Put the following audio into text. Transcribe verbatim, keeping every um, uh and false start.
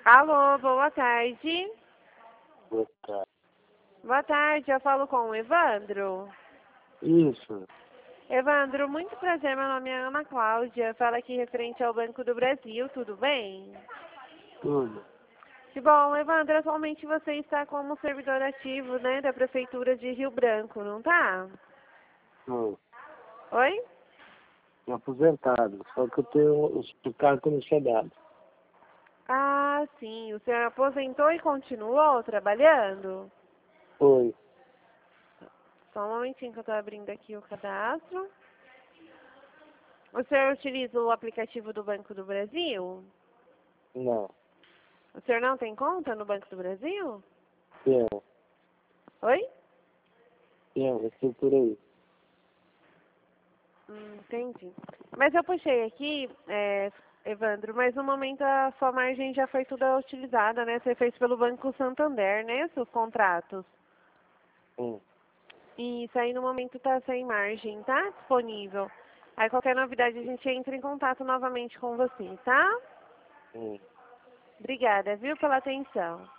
Alô, boa tarde. Boa tarde. Boa tarde, eu falo com o Evandro. Isso. Evandro, muito prazer, meu nome é Ana Cláudia. Fala aqui referente ao Banco do Brasil, tudo bem? Tudo. Que bom, Evandro, atualmente você está como servidor ativo, né, da Prefeitura de Rio Branco, não tá? Tô. Oi? Tô aposentado. Só que eu tenho o cargo comissionado. Ah, sim, o senhor aposentou e continuou trabalhando? Foi. Só um momentinho que eu estou abrindo aqui o cadastro. O senhor utiliza o aplicativo do Banco do Brasil? Não. O senhor não tem conta no Banco do Brasil? Tenho. Oi? Tenho. Eu estou por aí. Hum, entendi. Mas eu puxei aqui, é, Evandro, mas no momento a sua margem já foi toda utilizada, né? Você fez pelo Banco Santander, né? Seus contratos. Hum. E isso aí no momento tá sem margem, tá? Disponível. Aí qualquer novidade a gente entra em contato novamente com você, tá? Hum. Obrigada, viu, pela atenção.